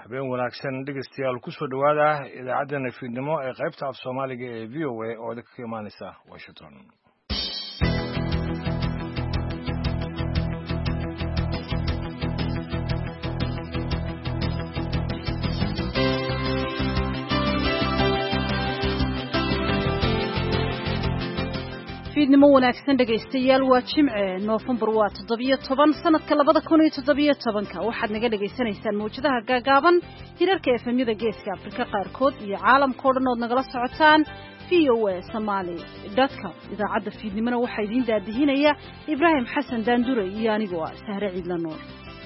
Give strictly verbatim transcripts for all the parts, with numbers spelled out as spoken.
habeen wanaagsan dhegeystayaal ku soo dhawaada idaacadda fiidnimo ee qaybta af Soomaaliga ee V O A oo ka imaanaysa Washington. fiidnimo wanaagsan dhageystayaal waa Jimce November waa toddoba iyo toban sanadka laba kun iyo toddoba iyo toban ka waxaad naga dhageysanaysaan mowjadaha gaagaaban hirarka efemyada geeska Afrika qaarkood iyo caalamka oo dhan oo nagala socotaan v o a somali dot com idaacadda fiidnimona waxaa idin daadihinaya Ibrahim Xasan Daandure iyo anigoo ah Sahre Ciidla Nuur.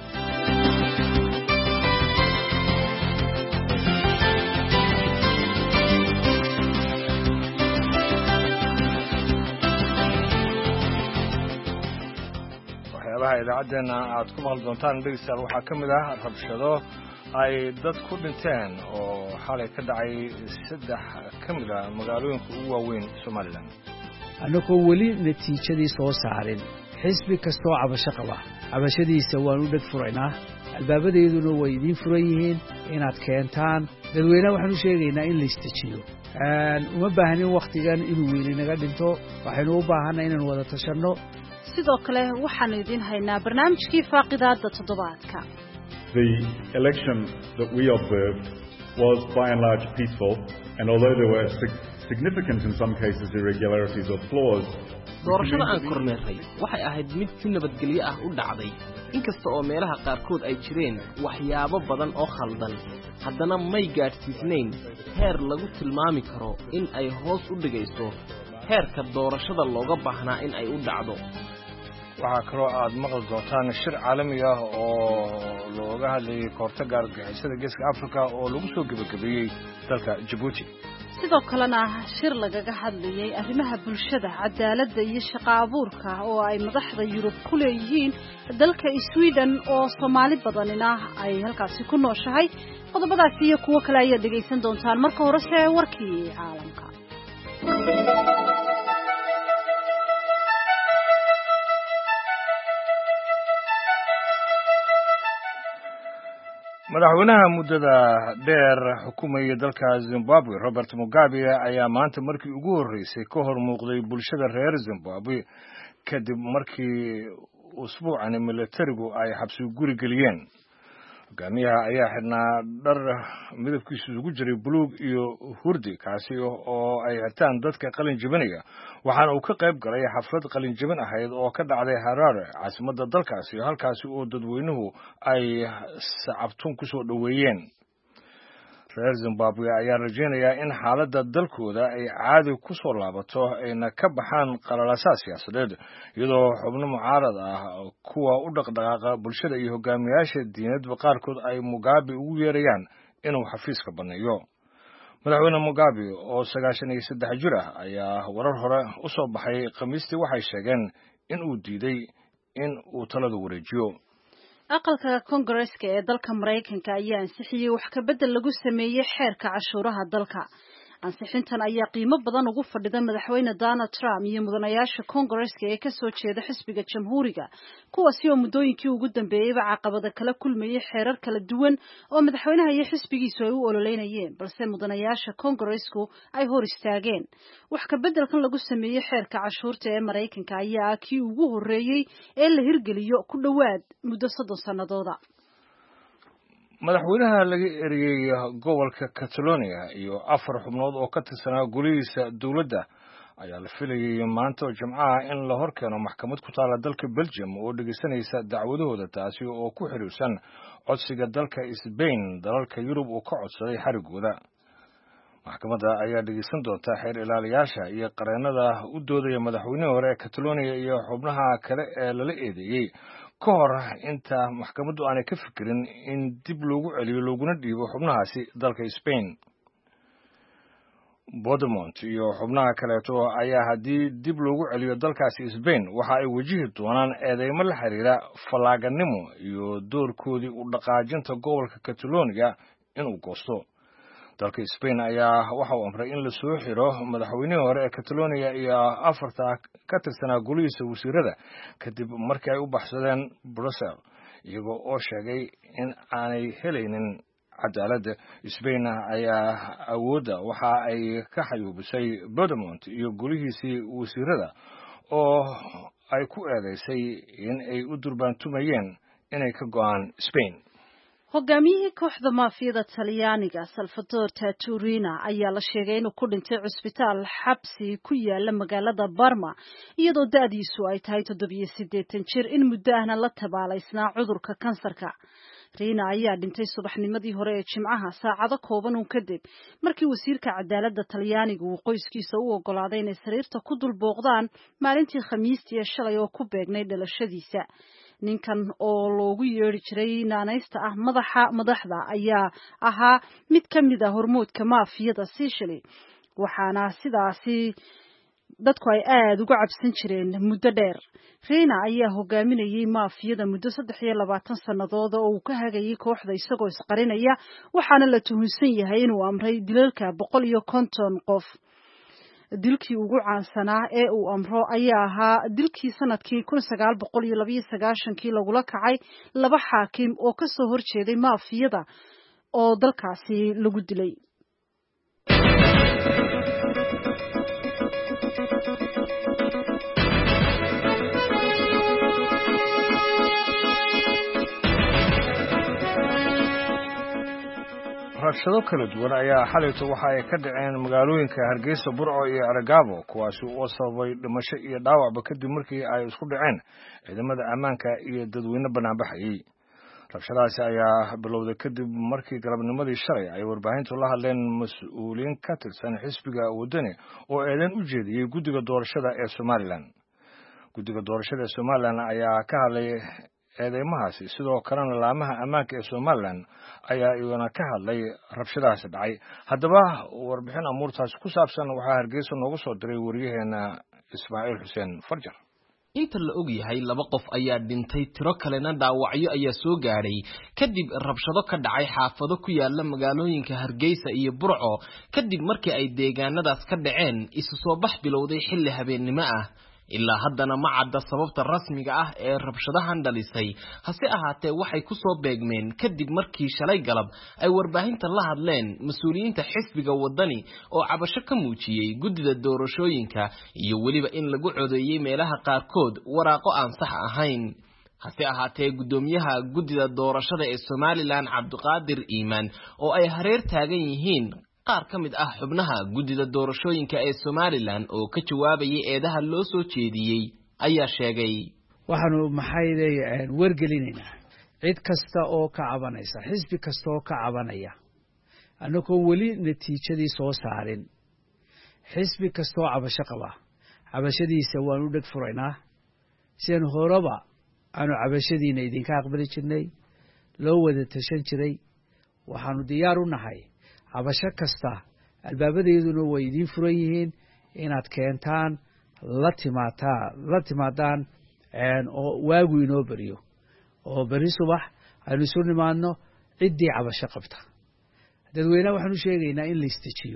idaacaddeena aad ku maqli doontaan dhegeystayaal waxaa ka mid ah rabshado ay dad ku dhinteen oo xalay ka dhacay saddex ka mid ah magaalooyinka ugu waaweyn Somaliland. annagoo weli natiijadii soo saarin xisbi kastoo cabasho qaba cabashadiisa waanu dheg furaynaa albaabadeeduna way idiin furan yihiin inaad keentaan dadweynaha waxaanu sheegaynaa in la istajiyo uma baahnin wakhtigan inuu weyne naga dhinto waxaynu u baahanay inaan wada tashanno. sidoo kale waxaan idin haynaa barnaamijkii faaqidaadda toddobaadka. The election that we observed was by and large peaceful, and although there were significant in some cases irregularities or flaws, doorashada aan kormeeray waxay ahayd mid si nabadgelyo ah u dhacday inkasta oo meelaha qaarkood ay jireen waxyaabo badan oo khaldan haddana may gaadhsiisnayn heer lagu tilmaami karo in ay hoos u dhigayso heerka doorashada looga baahnaa in ay u dhacdo. waxaa kaloo aad maqli doontaan shir caalami ah oo looga hadlayay kahortagga argagixisada geeska Afrika oo lagu soo gabagabeeyey dalka Djibouti. sidoo kalena shir lagaga hadlayay arrimaha bulshada cadaaladda iyo shaqo abuurka oo ay madaxda Yurub ku leeyihiin dalka Sweden oo Soomaali badanina ay halkaasi ku nooshahay. qodobadaas iyo kuwo kale ayaad dhegeysan doontaan marka horese warkii caalamka. madaxweynaha muddada dheer xukuumadda dalka Zimbabwe Robert Mugabe ayaa maanta markii ugu horeysay ka hor muuqday bulshada reer Zimbabwe kadib markii usbuucan militarigu ay xabsi guri geliyeen. hogaamiyaha ayaa xidhnaa dhar midabkiisu isugu jiray buluug iyo hurdi kaasi oo ay xirtaan dadka qalin jebinaya waxaana uu ka qayb galay xaflad qalin jebin ahayd oo ka dhacday Harare caasimadda dalkaasi halkaasi oo dadweynuhu ay sacabtun ku soo dhaweeyeen. reer Zimbabwe ayaa rajeynaya in xaaladda dalkooda ay caadi ku soo laabato ayna ka baxaan qalalaasaad siyaasadeed iyadoo xubno mucaarad ah kuwa u dhaqdhaqaaqa bulshada iyo hogaamiyaasha diinadba qaarkood ay Mugabe ugu yeerayaan inuu xafiiska baneeyo. madaxweyne Mugabe oo sagaashan iyo saddex jir ah ayaa warar hore u soo baxay Khamiistii waxay sheegeen in uu diiday in uu talada wareejiyo. aqalka Congress-ka ee dalka Mareykanka ayaa ansixiyay wax ka bedel lagu sameeyay xeerka cashuuraha dalka. ansixintan ayaa qiimo badan ugu fadhida madaxweyne Donald Trump iyo mudanayaasha Congress-ka ee ka soo jeeda xisbiga Jamhuuriga kuwaasi oo muddooyinkii ugu dambeeyay caqabado kala kulmayay xeerar kala duwan oo madaxweynaha iyo xisbigiisu ay u ololeynayeen balse mudanayaasha Congress-ku ay hor istaageen. wax ka bedelkan lagu sameeyay xeerka cashuurta ee Mareykanka ayaa kii ugu horeeyay ee la hirgeliyo ku dhawaad muddo soddon sanadooda. madaxweynaha laga eriyay gobolka Catalonia iyo afar xubnood oo ka tirsanaa golihiisa dawladda ayaa la filayay maanta Jimcaha in la horkeeno maxkamad ku taala dalka Belgium oo dhageysanaysa dacwadahooda taasi oo ku xiriirsan codsiga dalka Spain dalalka Yurub oo ka codsaday xarigooda. maxkamadda ayaa dhageysan doonta xeer ilaaliyaasha iyo qareenada u doodaya madaxweynaha hore ee Catalonia iyo xubnaha kale ee lala eedeeyay ka hor inta maxkamaddu aanay ka fikirin in dib loogu celiyo looguna dhiibo xubnahaasi dalka Spain. Bodemont iyo xubnaha kaleeto ayaa haddii dib loogu celiyo dalkaasi Spain waxa ay wajihi doonaan eedeymo la xiriira falaaganimo iyo doorkoodii u dhaqaajinta gobolka Catalonia inuu goosto. dalka Spain ayaa waxa uu amray in la soo xiro madaxweynihii hore ee Catalonia iyo afarta ka tirsanaa golihiisa wasiirada kadib markii ay u baxsadeen Brussels iyagoo oo sheegay in aanay helaynin cadaaladda Spain ayaa awoodda waxa ay ka xayuubisay Puigdemont iyo golihiisii wasiirada oo ay ku eedeysay in ay u durbaantumayeen inay ka go'aan Spain. hogaamiyihii kooxda maafiyada Talyaaniga Salvatore Tatturina ayaa la sheegay inuu ku dhintay cusbitaal xabsi ku yaala magaalada Parma iyadoo da'diisu ay tahay toddobiyo siddeetan jir in muddo ahna la tabaalaysnaa cudurka kansarka. Rina ayaa dhintay subaxnimadii hore ee Jimcaha saacado kooban uun kadib markii wasiirka cadaaladda Talyaaniga uu qoyskiisa u ogolaaday inay sariirta ku dul booqdaan maalintii Khamiistii ee shalay oo ku beegnay dhalashadiisa. ninkan oo loogu yeeri jiray naanaysta ah madaxa madaxda ayaa ahaa mid ka mid ah hormoodka maafiyada Sicily waxaana sidaasi dadku ay aad uga cabsan jireen muddo dheer. Rina ayaa hogaaminayay maafiyada muddo saddex iyo labaatan sanadood oo uu ka hagayay kooxda isagoo isqarinaya waxaana la tuhunsan yahay inuu amray dilalka boqol iyo konton qof. dilkii ugu caansanaa ee uu amro ayaa ahaa dilkii sanadkii kun sagaal boqol iyo laba iyo sagaashan kii lagula kacay laba xaakim oo ka soo horjeeday maafiyada oo dalkaasi lagu dilay. rabshado kala duwan ayaa xalayto waxa ay ka dhaceen magaalooyinka Hargeysa, Burco iyo Aragabo kuwaasi oo sababay dhimasho iyo dhaawacba kadib markii ay isku dhaceen ciidamada ammaanka iyo dadweyne banaanbaxayay. rabshadaasi ayaa bilowday kadib markii galabnimadii shalay ay warbaahintu la hadleen mas'uuliyiin ka tirsan xisbiga wadani oo eedan u jeediyay guddiga doorashada ee Somaliland. guddiga doorashada ee Somaliland ayaa ka hadlay eedeymahaasi sidoo kalena laamaha ammaanka ee Somaliland ayaa iyaguna ka hadlay rabshadahaasi dhacay. haddaba warbixin amuurtaasi ku saabsan waxaa Hargeysa noogu soo diray wariyaheena Ismaaciil Xuseen Farjar. inta la og yahay laba qof ayaa dhintay tiro kalena dhaawacyo ayaa soo gaaray kadib rabshado ka dhacay xaafado ku yaala magaalooyinka Hargeysa iyo Burco kadib markii ay deegaanadaas ka dhaceen isu soo bax bilowday xilli habeennimo ah. ilaa haddana ma cadda sababta rasmiga ah ee rabshadahan dhalisay hase ahaatee waxay ku soo beegmeen kadib markii shalay galab ay warbaahinta la hadleen mas'uuliyiinta xisbiga wadani oo cabasho ka muujiyay guddida doorashooyinka iyo weliba in lagu codeeyay meelaha qaarkood waraaqo aan sax ahayn. hase ahaatee guddoomiyaha guddida doorashada ee Somaliland Cabdiqaadir Iimaan oo ay hareer taagan yihiin qaar ka mid ah xubnaha guddida doorashooyinka ee Somaliland oo ka jawaabayay eedaha loo soo jeediyay ayaa sheegay waxaanu maxay wargelinaynaa cid kasta oo ka cabanaysa xisbi kasta oo ka cabanaya annagoo weli natiijadii soo saarin xisbi kasta oo cabasho qaba cabashadiisa waanu dheg furaynaa sidaan horeba aanu cabashadiina idinka aqbali jirnay loo wada tashan jiray waxaanu diyaar u nahay cabasho kasta albaabadeeduna way idin furan yihiin inaad keentaan la timaataa la timaadaan oo waagu inoo bariyo oo bari subax aynu isu nimaadno ciddii cabasho qabta. dadweynaha waxaanu sheegaynaa in la istajiyo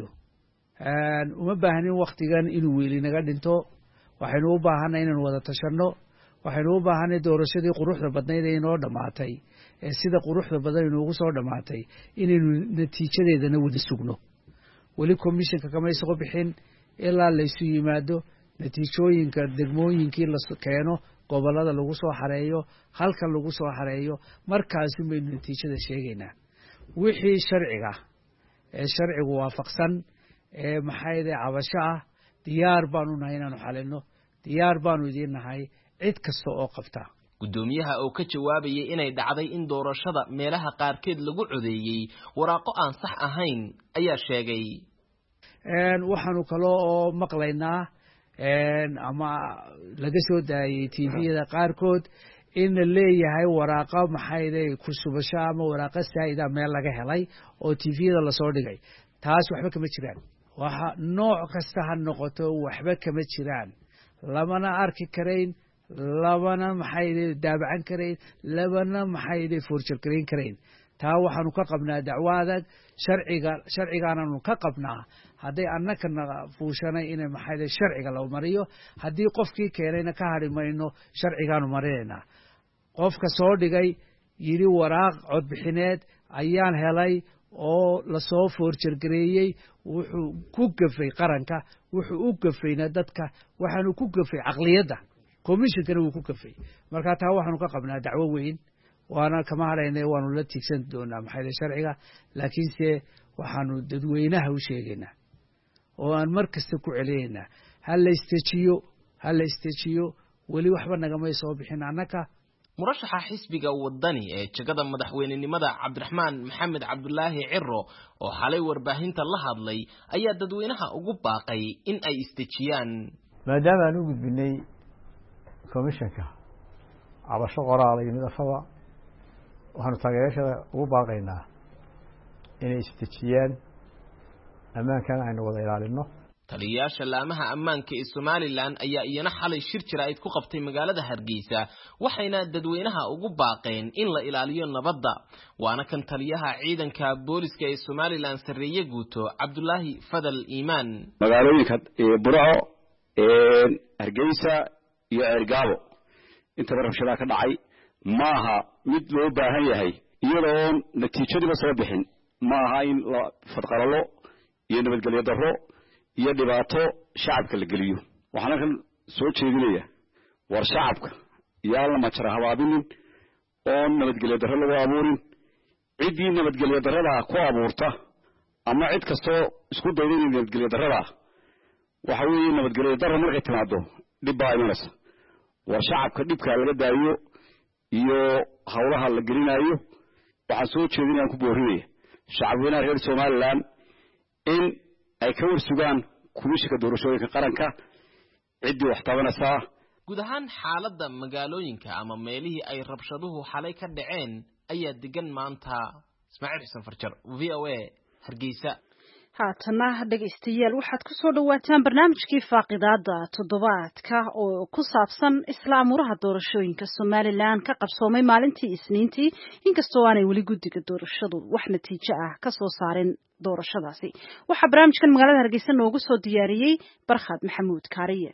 uma baahnin waktigan inuu weeli naga dhinto waxaynu u baahanay inaan wada tashanno waxaynu u baahanay doorashadii quruxda badnayd ee inoo dhammaatay ee sida quruxda badan inoogu soo dhammaatay inaynu natiijadeedana wada sugno. weli commissionka kama isoo bixin ilaa laysu yimaado natiijooyinka degmooyinkii la keeno gobolada lagu soo xareeyo halkan lagu soo xareeyo markaasi baynu natiijada sheegaynaa. wixii sharciga ee sharcigu waafaqsan ee maxayde cabasho ah diyaar baanu nahay inaanu xalino diyaar baanu idiin nahay cid kasta oo qabta. guddoomiyaha oo ka jawaabayay inay dhacday in doorashada meelaha qaarkeed lagu codeeyay waraaqo aan sax ahayn ayaa sheegay een waxaanu kale oo maqlaynaa een ama laga soo daayay T V-yada qaarkood in la leeyahay waraaqa maxayday ku subasho ama waraaqa saayida meel laga helay oo T V-yada la soo dhigay. taas waxba kama jiraan waxa nooc kasta ha noqoto waxba kama jiraan lamana arki karayn labana maxay daabacan karayn labana maxay forjal karayn karayn. taa waxaanu ka qabnaa dacwada sharciga sharcigaananu ka qabnaa haday annaka fuushanay in maxay sharciga loo mariyo hadii qofkii keenayna ka harimayno sharcigaanu marinayna. qofka soo dhigay yiri waraaq cod bixineed ayaan helay oo lasoo foorjargareeyey wuxuu ku gafay qaranka wuxuu u gafayna dadka waxaanu ku gafay caqliyadda commissionkana wuu ku gafay marka taa waxaanu ka qabnaa dacwo weyn waana kama hadhaynay waanu la tiigsan doonaa maxay sharciga laakiinse waxaanu dadweynaha u sheegaynaa oo aan mar kasta ku celinaynaa ha la istajiyo ha la istajiyo weli waxba nagamay soo bixin annaka murashaxa xisbiga wadani ee jagada madaxweynenimada Cabdiraxmaan Maxamed Cabdullaahi Ciro oo xalay warbaahinta la hadlay ayaa dadweynaha ugu baaqay in ay istajiyaan maadaama aan u gudbinay commissionka cabasho qoraal iyo midafada waxaanu taageerashada ugu baaqaynaa inay istajiyaan ammaankan aynu wada ilaalino taliyayaasha laamaha ammaanka ee Somaliland ayaa iyana xalay shir jiraa'id ku qabtay magaalada Hargeysa waxayna dadweynaha ugu baaqeen in la ilaaliyo nabadda waana kan taliyaha ciidanka booliska ee Somaliland Sareeye Guuto Cabdullaahi Fadal Iimaan magaalooyinka Burco ee Hargeysa iyo Ergaabo inta rabshadaha ka dhacay maaha mid loo baahan yahay iyadoo natiijadiiba soo bixin maaha in la fadqalalo iyo nabadgelyo darro iyo dhibaato shacabka la geliyo waxaan kan soo jeedinaya war shacabka yaa la majra habaabinin oo nabadgelyo darro lagu abuurin cidii nabadgelyo darrada ku abuurta ama cid kasto isku dayda in nabadgelyo darrada waxa weeye nabadgelyo darro markay timaado dhib baa imanaysa war shacabka dhibka laga daayo iyo hawlaha la gelinayo waxaan soo jeedinayaan ku boorinaya shacabweynaha reer Somaliland in ay ka warsugaan komishanka doorashooyinka qaranka cidii wax tabanaysa guud ahaan xaaladda magaalooyinka ama meelihii ay rabshaduhu xalay ka dhaceen ayaa degan maanta Ismaaciil Xasan Farjar V O A Hargeysa haatana dhageystayaal waxaad ku soo dhawaataan barnaamijkii faaqidaada toddobaadka oo ku saabsan islaamuraha doorashooyinka Somaliland ka qabsoomay maalintii Isniintii inkastoo aanay weli guddiga doorashadu wax natiijo ah ka soo saarin doorashadaasi waxa barnaamijkan magaalada Hargeysa noogu soo diyaariyay Barkhad Maxamuud Kaariye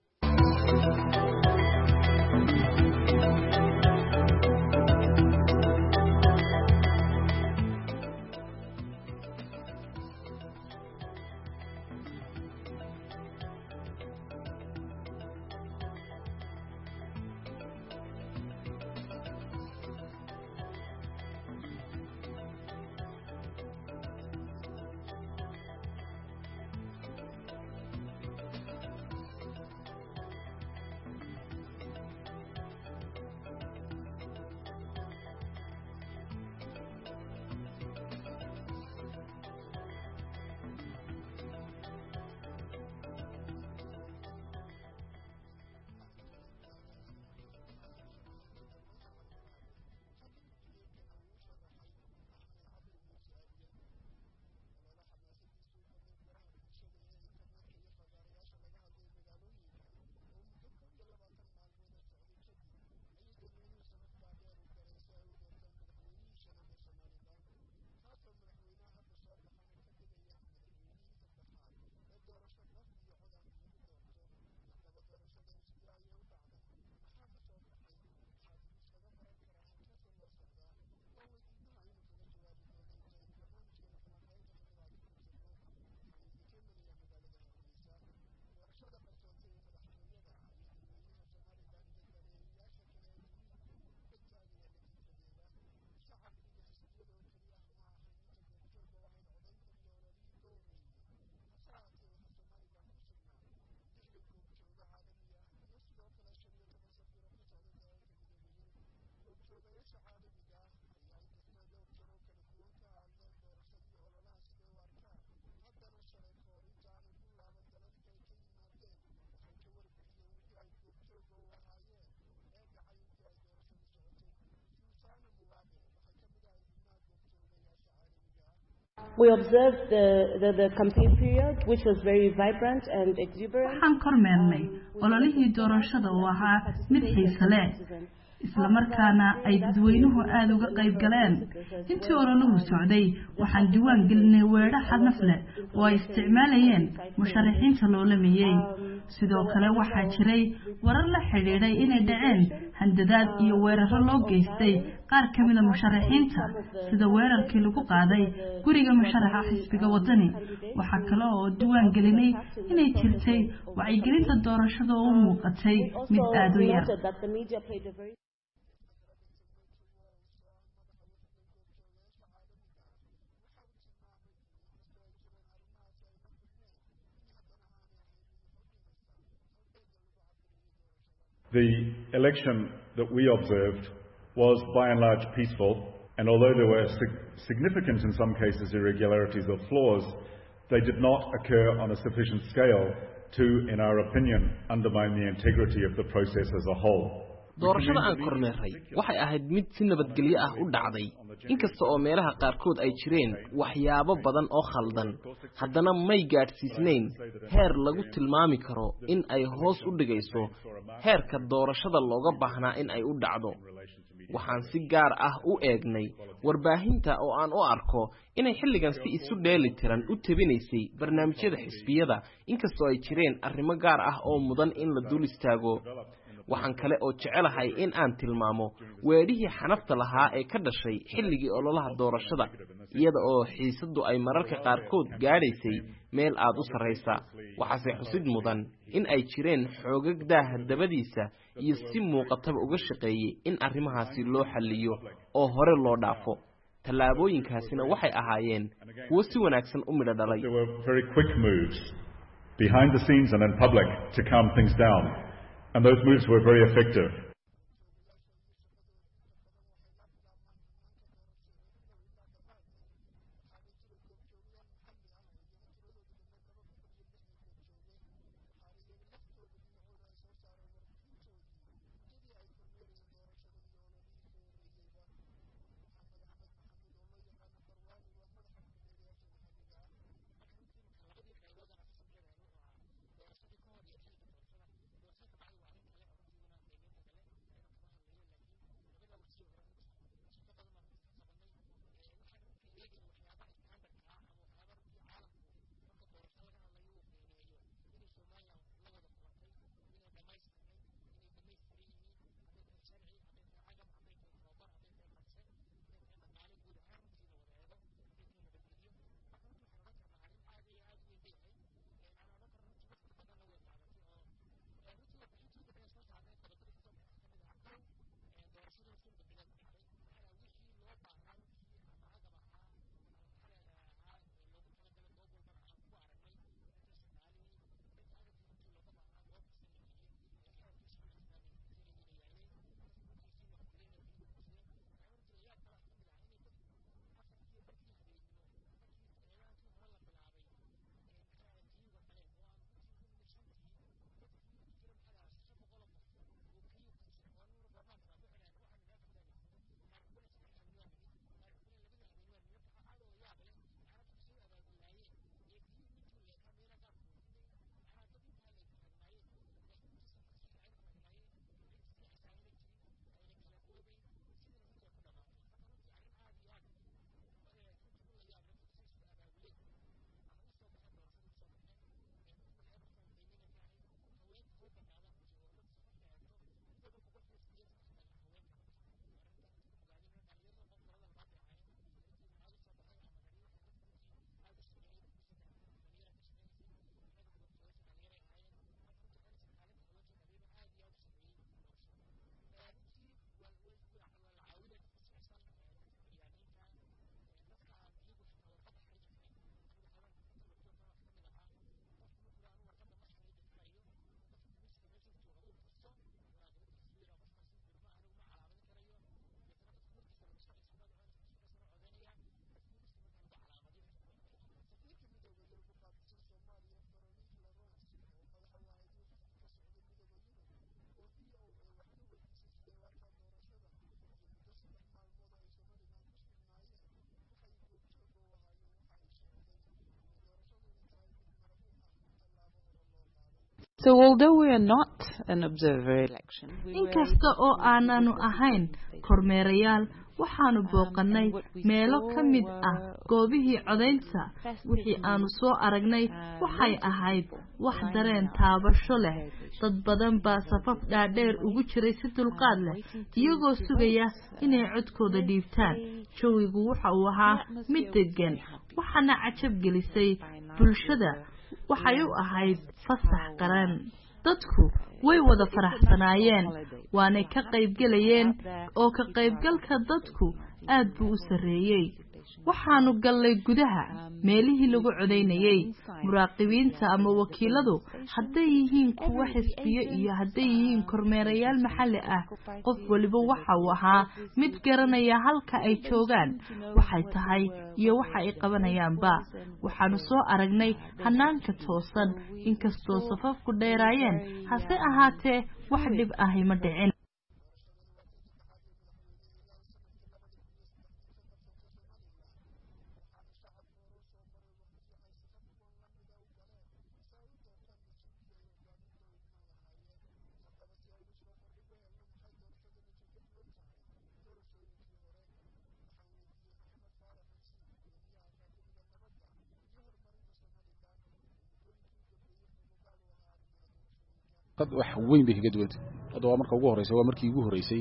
We observed the, the, the campaign period, which was very vibrant and exuberant. waxaan kormeernay ololihii doorashada oo ahaa mid xiiso leh isla markaana ay dadweynuhu aad uga qayb galeen intii ololuhu socday waxaan diiwaan gelinay weedho xadnaf leh oo ay isticmaalayeen musharaxiinta loo lameeyay sidoo kale waxaa jiray warar la xidhiidhay inay dhaceen handadaad iyo weeraro loo geystay qaar ka mida musharaxiinta sida weerarkii lagu qaaday guriga musharaxa xisbiga wadani waxaa kale oo diwaan gelinay inay jirtay wacyigelinta doorashada oo u muuqatay mid aad u yar. The election that we observed was by and large peaceful, and although there were sig- significant in some cases irregularities or flaws, they did not occur on a sufficient scale to, in our opinion, undermine the integrity of the process as a whole. doorashada aan kormeeray waxay ahayd mid si nabadgelyo ah u dhacday inkasta oo meelaha qaarkood ay jireen waxyaabo badan oo khaldan haddana may gaadhsiisnayn heer lagu tilmaami karo in ay hoos u dhigayso heerka doorashada looga baahnaa in ay u dhacdo. waxaan si gaar ah u eegnay warbaahinta oo aan u arko inay xilligan si isu dheeli tiran u tabinaysay barnaamijyada xisbiyada inkastoo ay jireen arrimo gaar ah oo mudan in la dul istaago. waxaan kale oo jecelahay in aan tilmaamo weedhihii xanafta lahaa ee ka dhashay xilligii ololaha doorashada iyada oo xiisadu ay mararka qaarkood gaadhaysay meel aad u sarraysa. waxaase xusid mudan in ay jireen xoogag daaha dabadiisa iyo si muuqataba uga shaqeeyey in arrimahaasi loo xalliyo oo hore loo dhaafo. tallaabooyinkaasina waxay ahaayeen kuwo si wanaagsan u midho dhalay. Behind the scenes and in public to calm things down. And those moves were very effective. So although we are not an observer election, inkasta oo aananu ahayn kormeerayaal waxaanu booqanay meelo ka mid ah goobihii codaynta wixii aanu soo aragnay waxay ahayd wax dareen taabasho leh dad badan baa safaf dhaadheer ugu jiray si dulqaad leh iyagoo sugaya inay codkooda dhiibtaan jawigu waxa uu ahaa mid degan waxaana cajab gelisay bulshada waxay u ahayd fasax qaran dadku way wada faraxsanaayeen waana ka qayb galayeen oo ka qaybgalka dadku aad buu u sareeyay waxaanu galnay gudaha meelihii lagu codeynayay muraaqibiinta ama wakiiladu hadday yihiin kuwa xisbiyo iyo hadday yihiin kormeerayaal maxalli ah qof waliba waxa uu ahaa mid garanaya halka ay joogaan waxay tahay iyo waxa ay qabanayaanba waxaanu soo aragnay hanaanka toosan inkastoo safafku dheeraayeen hase ahaatee wax dhib ahi ma dhicin qad wax weyn bay kaga duwantay hadda waa marka ugu horeysay waa markii ugu horeysay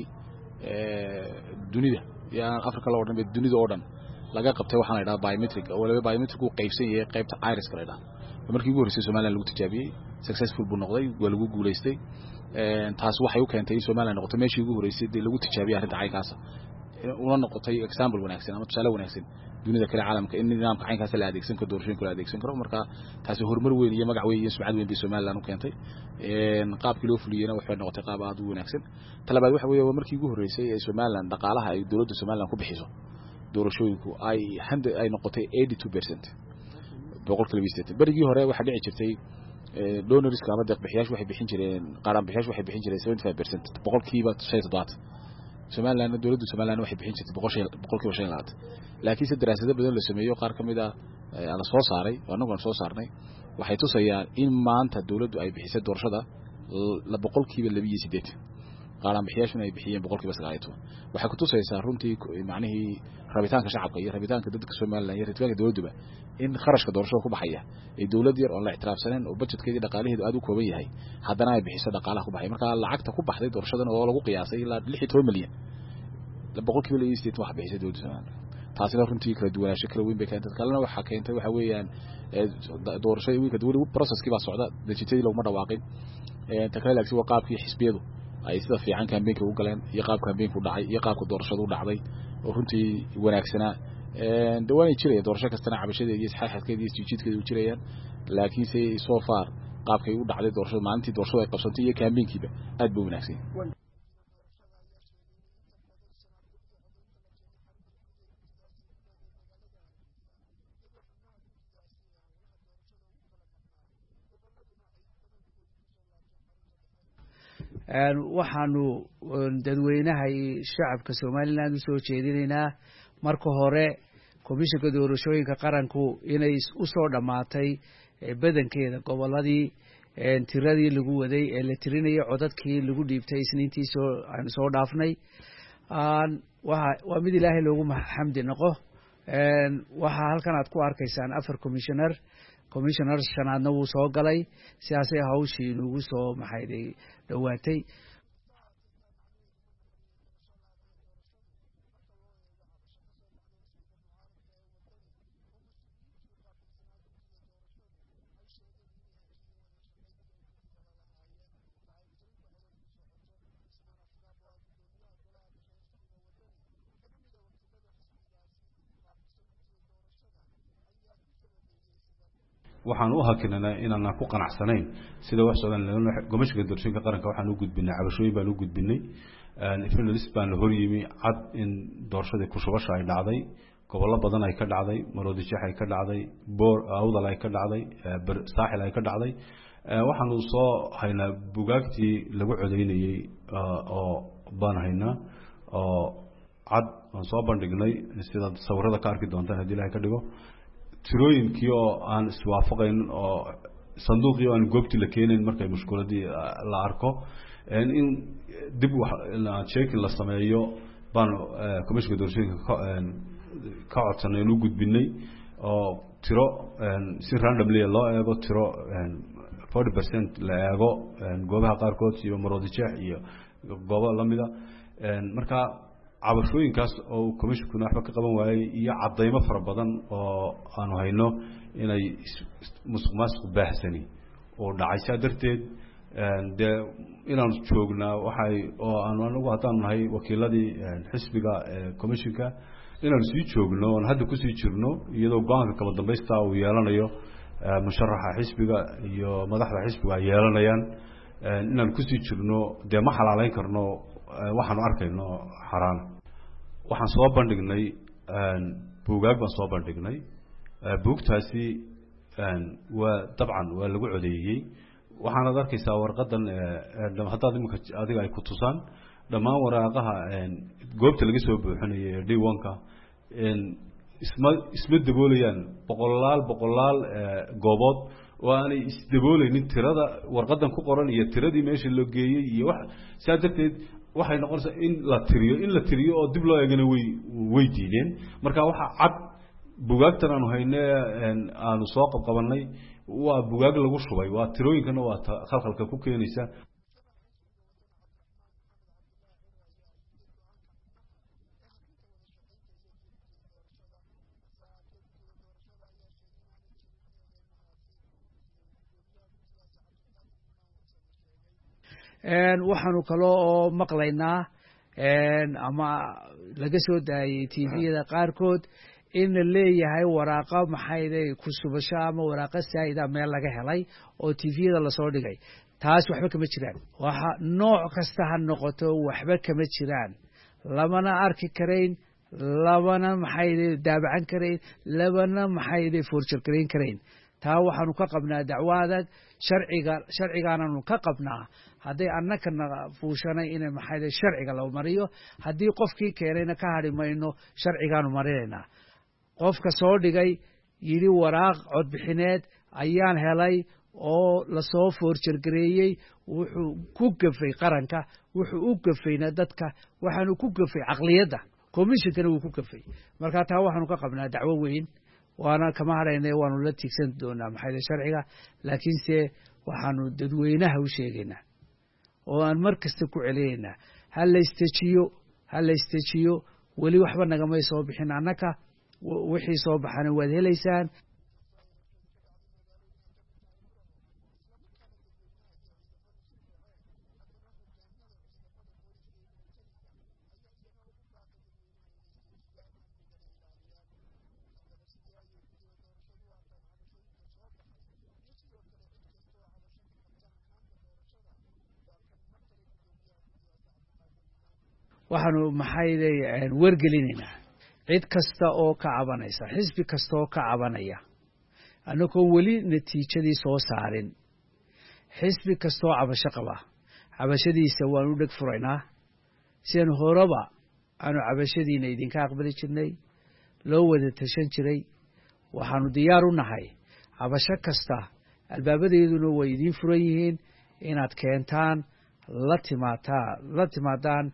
ee dunida yaa Afrika la wadhan dunida oo dhan laga qabtay waxaan idhaa biometric oo waliba biometric uu qaybsan yahay qaybta iris kala idhaa markii ugu horeysay Soomaaliya lagu tijaabiyay successful buu noqday waa lagu guuleystay ee taas waxay u keentay Soomaaliya noqotay meeshii ugu horeysay ee lagu tijaabiyay arrinta caykaas una noqotay example wanaagsan ama tusaale wanaagsan dunida kale caalamka in nidaamka caynkaas la adeegsan karo doorashooyinka la adeegsan karo marka taasi horumar weyn iyo magac weyn iyo sumcad weyn bay Soomaaliland u keentay een qaabkii loo fuliyayna waxay noqotay qaab aad u wanaagsan talabaad waxa weeye markii ugu horeysay ee Soomaaliland dhaqaalaha ay dawladda Soomaaliland ku bixiso doorashooyinku ay handa ay noqotay eighty-two percent boqolkiiba biseed barigii hore waxa dhici jirtay ee donors ka ama deeq bixiyaashu waxay bixin jireen qaran bixiyaashu waxay bixin jireen seventy-five percent boqolkiiba seventy Soomaaliland dawladda Soomaaliland waxay bixin jirtay boqolkiiba shan laakiin si daraasado badan la sameeyo qaar kamid ah aan soo saaray anagu soo saarnay waxay tusayaan in maanta dawladdu ay bixisay doorashada la boqolkiiba laba iyo siddeed qaran bixiyaashuna ay bixiyeen boqolkiiba sagaal iyo toban waxay ku tusaysaa runtii macnaheedu rabitaanka shacabka iyo rabitaanka dadka Soomaaliland iyo rabitaanka dawladda in kharashka doorashada ku baxaya ee dawlad yar oo la ixtiraafsaneen oo budgetkeedii dhaqaalaheedu aad u kooban yahay haddana ay bixiso dhaqaalaha ku baxay marka lacagta ku baxday doorashadan oo lagu qiyaasay ilaa lix iyo toban milyan la boqolkiiba laba iyo siddeed wax bixisay dawladda Soomaaliland taasina runtii kala duwanaansho kala weyn bay keentay kalena waxa keentay waxa weeyaan doorashooyinka dawladda processkii baa socda natiijadii lagu ma dhawaaqin ee takaleelasi waa qaabkii xisbiyadu ay sida fiican campaign u galeen iyo qaabka campaign ku dhacay iyo qaabka doorashadu u dhacday oo runtii wanaagsanaa ee dawaan jiray doorasho kastana cabashadeedii iyo saxaxadkeedii iyo jiidkeedii u jirayaan laakiin say so far qaabkay u dhacday doorashada maalintii doorashada ay qabsantay iyo campaignkiiba aad buu wanaagsan waxaanu dadweynaha shacabka Soomaaliland u soo jeedinaynaa marka hore komishanka doorashooyinka qaranku inay u soo dhamaatay badankeeda goboladii tiradii lagu waday ee la tirinayay codadkii lagu dhiibtay isniintii soo aan soo dhaafnay aan waxa waa mid Ilaahay loogu xamdi noqo een waxa halkan aad ku arkaysaan afar commissioner commissioner shanaadna wuu soo galay siyaasay hawshii ugu soo maxayday dhawaatay waxaan u hakinanaa inaan ku qanacsanayn sida wax soo dhan gomashka doorashooyinka qaranka waxaan u gudbinay cabashooyin baan u gudbinay ee finalist baan la horyimi cad in doorashada ku shubasha ay dhacday gobollo badan ay ka dhacday Maroodijeex ay ka dhacday Boor Awdal ay ka dhacday Saaxil ay ka dhacday waxaan u soo haynaa bugaagtii lagu codeynayay oo baan haynaa oo cad aan soo bandhignay sida sawirada ka arki doontaan hadii Ilaahay ka dhigo tirooyinkii oo aan iswaafaqayn oo sanduuqii aan goobtii la keenayn markay mushkiladii la arko in dib wax checking la sameeyo baan commissionka doorashooyinka ka codsanay inuu gudbinay oo tiro si randomly loo eego tiro forty percent la eego goobaha qaarkood iyo Maroodijeex iyo goobo lamida marka cabashooyinkaas oo commissionku waxba ka qaban waayay iyo cadeymo fara badan oo aanu hayno inay musuqmaasuq baahsani oo dhacaysa darteed de inaan joognaa waxay oo aan anagu hadaan nahay wakiiladii xisbiga commissionka inaan sii joogno oo hadda ku sii jirno iyadoo go'aanka kala dambaysta uu yeelanayo musharaxa xisbiga iyo madaxda xisbiga ay yeelanayaan inaan ku sii jirno de ma xalaaleyn karno waxaan arkayno xaraan waxaan soo bandhignay buugaag baan soo bandhignay buugtaasi waa dabcan waa lagu codeeyey waxaad arkaysaa warqadan haddaad iminka adiga ay ku tusaan dhammaan waraaqaha goobta laga soo buuxinayay ee d one-ka isma isma daboolayaan boqolaal boqolaal goobood oo aanay isdaboolaynin tirada warqadan ku qoran iyo tiradii meesha loo geeyey iyo wax sidaa darteed waxay noqonaysaa in la tiriyo in la tiriyo oo dib loo eegana way way diideen marka waxa cad bugaagtan aanu hayne aanu soo qabqabanay waa bugaag lagu shubay waa tirooyinkana waa khalkhalka ku keenaysa waxaanu kale oo maqlaynaa ama laga soo daayay tviyada qaarkood in la leeyahay waraaqa maxayday ku subasho ama waraaqa saa'ida meel laga helay oo tviyada lasoo dhigay taas waxba kama jiraan waxa nooc kasta ha noqoto waxba kama jiraan lamana arki karayn labana maxayday daabacan karayn labana maxayday forjar karayn karayn taa waxaanu ka qabnaa dacwo adag sharciga sharcigaananu ka qabnaa hadday annakana fuushanay inay maxayday sharciga la mariyo haddii qofkii keenayna ka hadhi mayno sharcigaanu marinaynaa qofka soo dhigay yidhi waraaq codbixineed ayaan helay oo lasoo foorjargareeyey wuxuu ku gafay qaranka wuxuu u gafayna dadka waxaanu ku gafay caqliyadda commissionkana wuu ku gafay marka taa waxaanu ka qabnaa dacwo weyn waana kama hadhayna waanu la tiigsan doonaa maxayda sharciga laakiinse waxaanu dadweynaha u sheegaynaa oo aan mar kasta ku celinaynaa ha la istajiyo ha la istajiyo weli waxba nagamay soo bixin annaka wixii soo baxana waad helaysaan waxaanu maxayday wargelinaynaa cid kasta oo ka cabanaysa xisbi kasta oo ka cabanaya annagoo weli natiijadii soo saarin xisbi kastaoo cabasho qaba cabashadiisa waanu dheg furaynaa sian horeba aanu cabashadiina idinka aqbali jirnay loo wada tashan jiray waxaanu diyaar u nahay cabasho kasta albaabadeeduna way idiin furan yihiin inaad keentaan la timaataa la timaadaan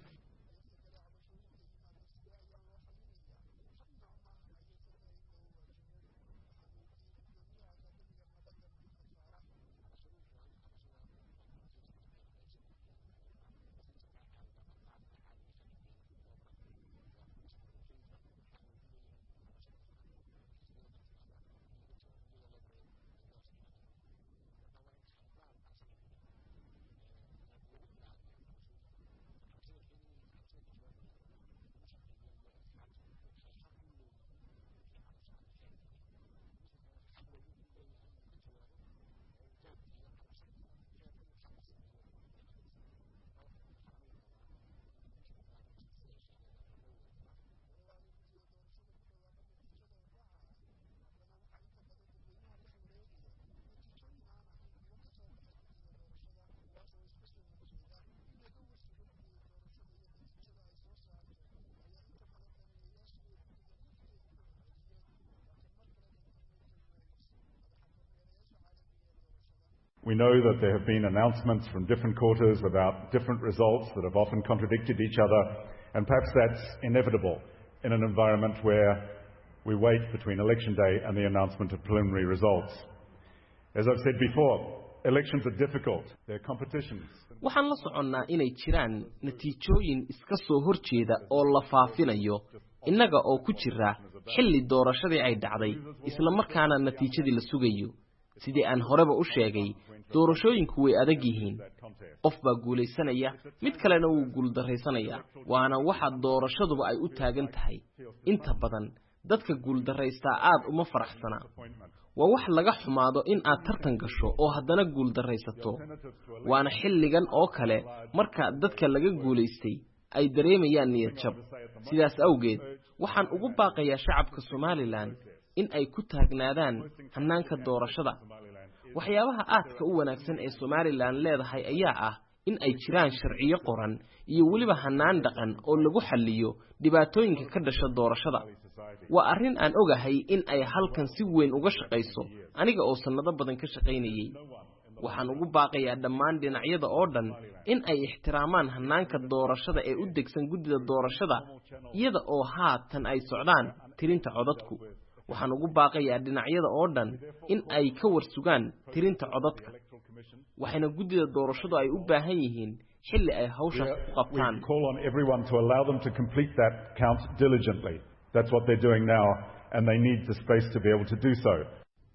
We know that there have been announcements from different quarters about different results that have often contradicted each other, and perhaps that's inevitable in an environment where we wait between election day and the announcement of preliminary results. As I've said before, elections are difficult. They're competitions. waxaan la soconnaa inay jiraan natiijooyin iska soo horjeeda oo la faafinayo innaga oo ku jira xilli doorashadii ay dhacday isla markaana natiijadii la sugayo sidii aan horeba u sheegay doorashooyinku way adag yihiin qof baa guulaysanaya mid kalena wuu guuldarraysanaya waana waxa doorashaduba ay u taagan tahay inta badan dadka guuldarraystaa aad uma faraxsana waa wax laga xumaado in aad tartan gasho oo haddana guuldarraysato waana xilligan oo kale marka dadka laga guulaystay ay dareemayaan niyad jab sidaas awgeed waxaan ugu baaqayaa shacabka Somaliland in ay ku taagnaadaan hannaanka doorashada waxyaabaha aadka u wanaagsan ee Somaliland leedahay ayaa ah in ay jiraan sharciyo qoran iyo waliba hannaan dhaqan oo lagu xalliyo dhibaatooyinka ka dhasha doorashada waa arrin aan ogahay in ay halkan si weyn uga shaqeyso aniga oo sanado badan ka shaqeynayay waxaan ugu baaqayaa dhammaan dhinacyada oo dhan in ay ixtiraamaan hannaanka doorashada ee u degsan gudida doorashada iyada oo haatan ay socdaan tirinta codadku waxaan ugu baaqayaa dhinacyada oo dhan in ay ka warsugaan tirinta codadka waxayna gudida doorashadu ay u baahan yihiin xilli ay hawsha ku qabtaan We call on everyone to allow them to complete that count diligently. That's what they're doing now, and they need the space to be able to do so.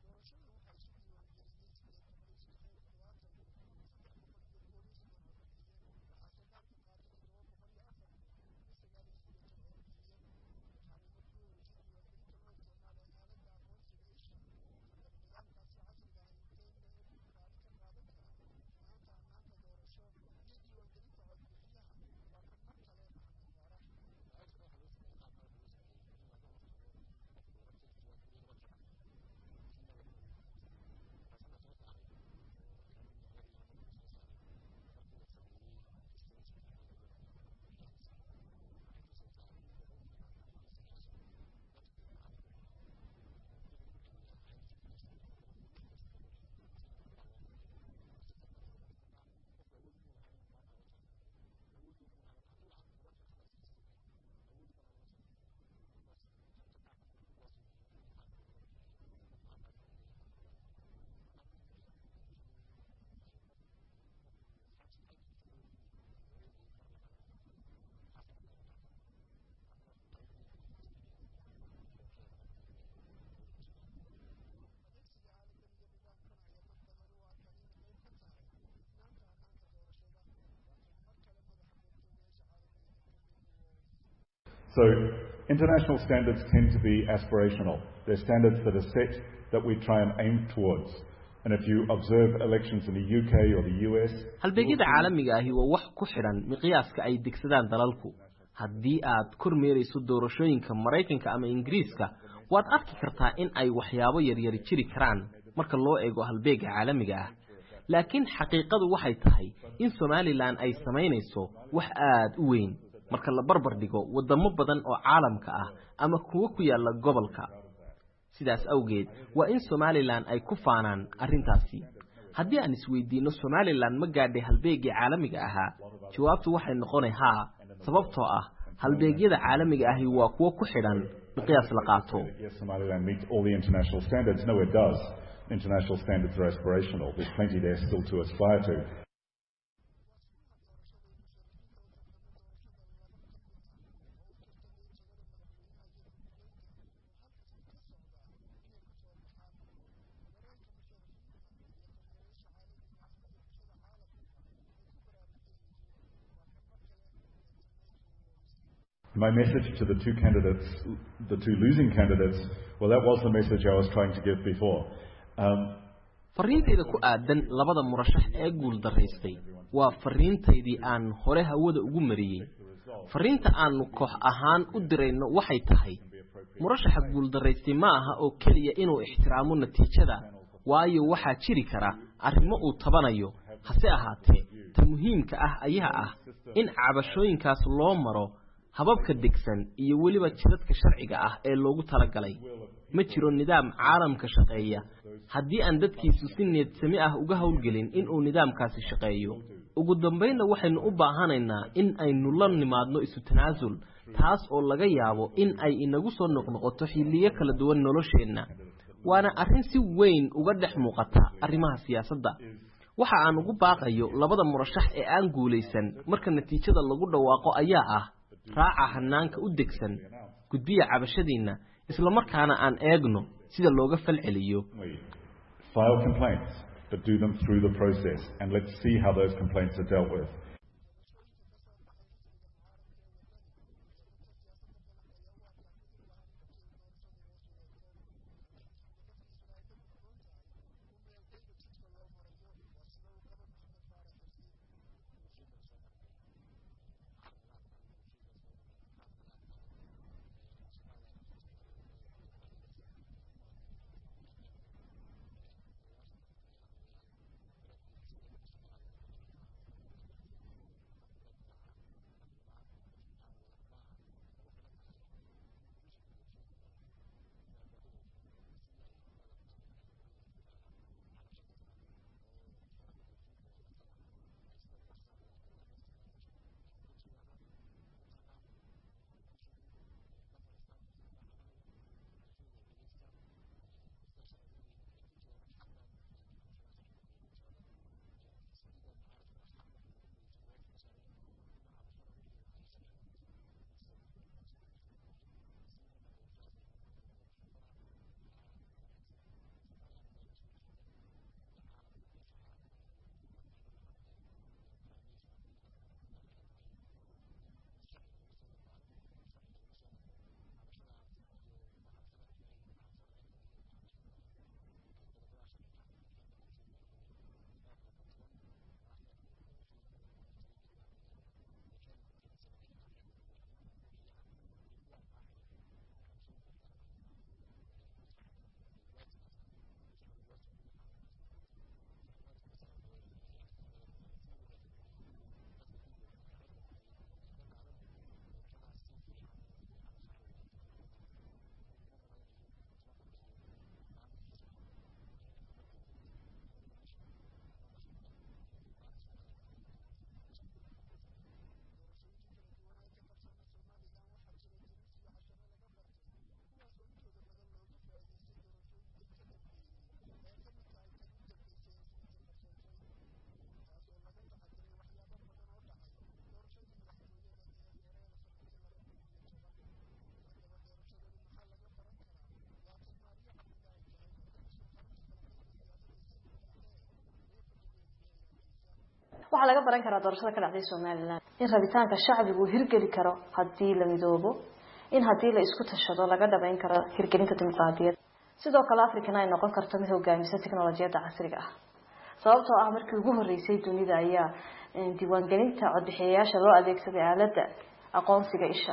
So international standards tend to be aspirational. They're standards that are set that we try and aim towards. And if you observe elections in the U K or the U S, halbeegyada caalamiga ahi waa wax ku xiran miqyaaska ay degsadaan dalalku haddii aad kormeerayso doorashooyinka Mareykanka ama Ingiriiska waad arki kartaa in ay waxyaabo yaryar jiri karaan marka loo eego halbeega caalamiga ah laakiin xaqiiqadu waxay tahay in Somaliland ay sameynayso wax aad u weyn marka la barbar dhigo wadamo badan oo caalamka ah ama kuwa ku yaala gobolka sidaas awgeed waa in Somaliland ay ku faanaan arrintaasi haddii aan isweydiino Somaliland ma gaadhay halbeegii caalamiga ahaa jawaabtu waxay noqonaysaa sababtoo ah halbeegyada caalamiga ahi waa kuwa ku xidhan miqyaas la qaato yes, Somaliland meets all the international standards. No, it does. International standards are aspirational. There's plenty there still to aspire to. My message to the two candidates, the two losing candidates, well, that was the message I was trying to give before. Um, fariintayda ku aadan labada murashax ee guul daraystay waa fariintaydii aan hore hawada ugu mariyay fariinta aan koox ahaan u dirayno waxay tahay murashaxa guul daraystay ma aha oo kaliya inuu ixtiraamo natiijada waayo waxa jiri kara arrimo uu tabanayo hase ahaatee ta muhiimka ah ayaa ah in cabashooyinkaas loo maro hababka degsan iyo weliba jidadka sharciga ah ee loogu talagalay ma jiro nidaam caalamka shaqeeya haddii aan dadkiisu si niyad-sami ah uga howlgelin in uu nidaamkaasi shaqeeyo ugu dambeynna waxaynu u baahanaynaa in aynu la nimaadno isu tanaasul taas oo laga yaabo in ay inagu soo noqnoqoto xilliyo kala duwan nolosheenna waana arrin si weyn uga dhex muuqata arrimaha siyaasadda waxa aan ugu baaqayo labada murashax ee aan guulaysan marka natiijada lagu dhawaaqo ayaa ah raaca hanaanka u degsan gudbiya cabashadiina isla markaana aan eegno sida looga falceliyo file complaints but do them through the process and let's see how those complaints are dealt with. waxa laga baran karaa doorashada ka dhacday Soomaaliland in rabitaanka shacbigu hirgeli karo hadii la midoobo in hadii la isku tashado laga dhabayn karo hirgelinta dimuqraadiyad sidoo kale Afrikana ay noqon karto mid hogaamisa tiknoolajiyada casriga ah sababtoo ah markii ugu horeysay dunida ayaa diiwaangelinta codbixiyayaasha loo adeegsaday aaladda aqoonsiga isha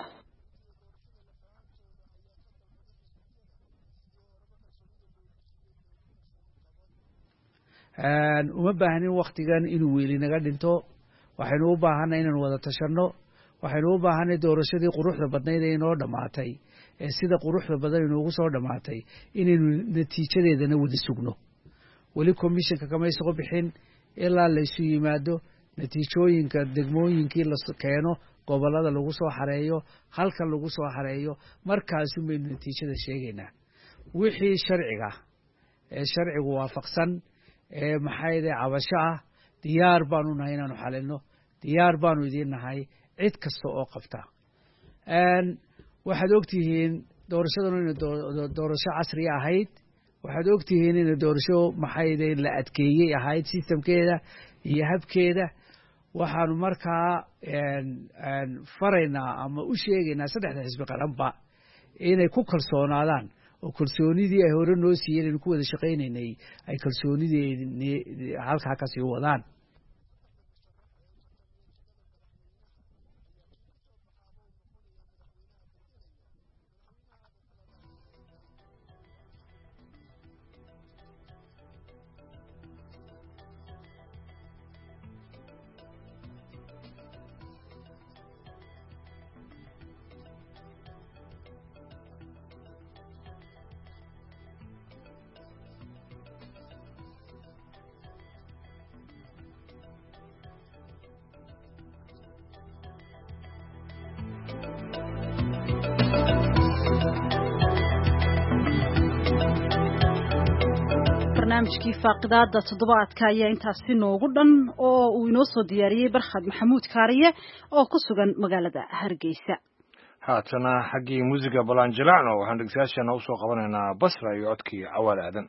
aan uma baahnin waqtigan inuu weeli naga dhinto waxaynu u baahanay inaan wada tashano waxaynu u baahanay doorashadii quruxda badnayd ee inoo dhamaatay ee sida quruxda badan inoogu soo dhamaatay inaynu natiijadeedana wada sugno weli commissionka kama soo bixin ilaa la isu yimaado natiijooyinka degmooyinkii la keeno gobolada lagu soo xareeyo halka lagu soo xareeyo markaas baynu natiijada sheegaynaa wixii sharciga ee sharcigu waafaqsan ee maxayde cabasho ah diyaar baanu nahay inaanu xalino diyaar baanu idin nahay cid kasta oo qabta aan waxaad ogtihiin doorashadana inay doorasho casri ahayd waxaad ogtihiin inay doorasho maxayde la adkeeyay ahayd systemkeeda iyo habkeeda waxaanu markaa aan faraynaa ama u sheegaynaa saddexda xisbi qaranba inay ku kalsoonaadaan oo kalsoonidii ay hore noo siiyeen in ku wada shaqeynay ay kalsoonidii halka ka sii wadaan barnaamijkii faaqidaada toddobaadka ayaa intaasi noogu dhan oo uu inoo soo diyaariyey barkhad maxamuud kaariye oo ku sugan magaalada Hargeysa. haatana xaggii muusiga balanjilacno waxaan dhegeystayaashana u soo qabanaynaa Basra iyo codkii Cawaale Aadan.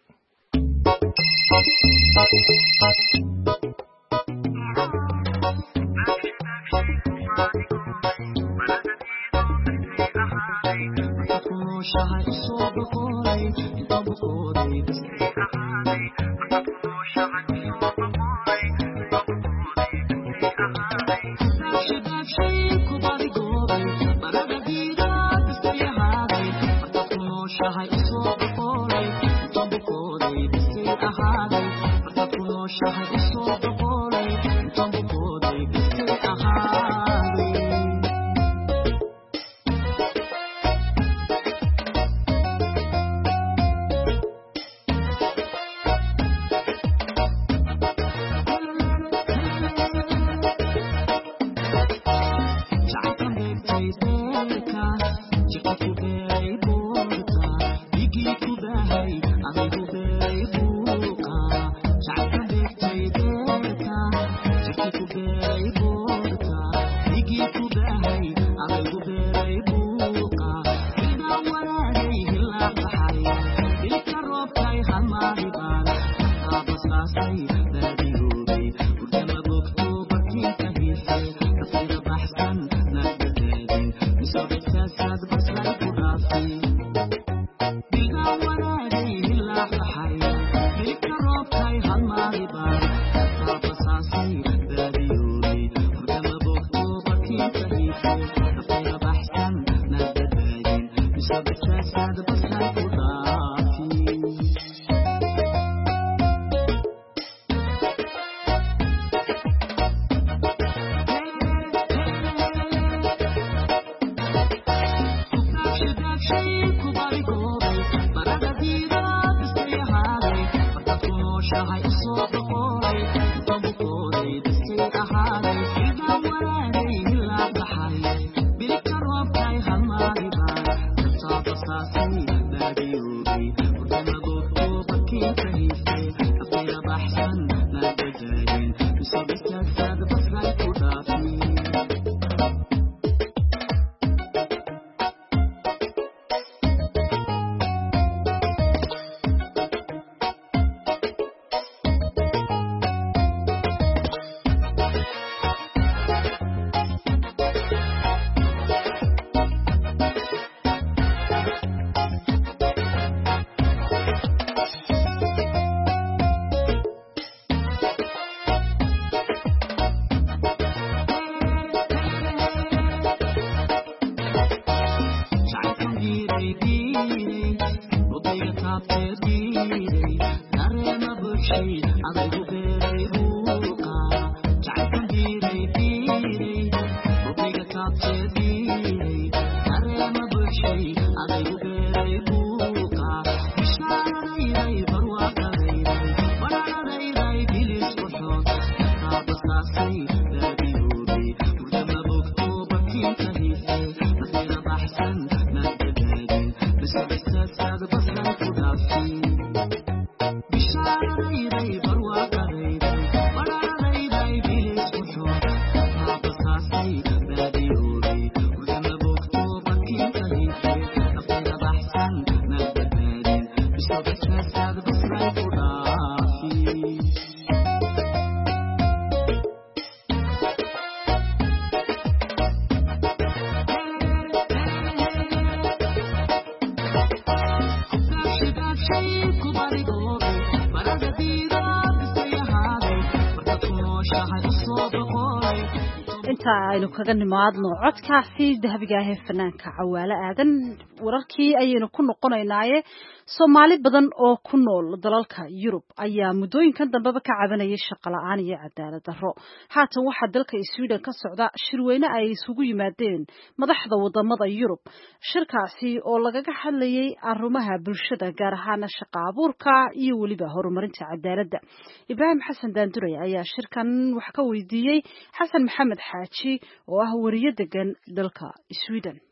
aynu kaga nimaadno codkaasi dahabiga ah ee fanaanka Cawaale Aadan wararkii ayaynu ku noqonaynaaye Soomaali badan oo ku nool dalalka Yurub ayaa muddooyinkan dambeba ka cabanayay shaqo la'aan iyo cadaalad darro haatan waxa dalka Sweden ka socda shirweyne ay isugu yimaadeen madaxda wadamada Yurub shirkaasi oo lagaga hadlayay arrimaha bulshada gaar ahaan shaqo abuurka iyo waliba horumarinta cadaaladda Ibrahim Xasan Daanduray ayaa shirkan wax ka weydiiyay Xasan Maxamed Xaaji oo ah wariye degan dalka Sweden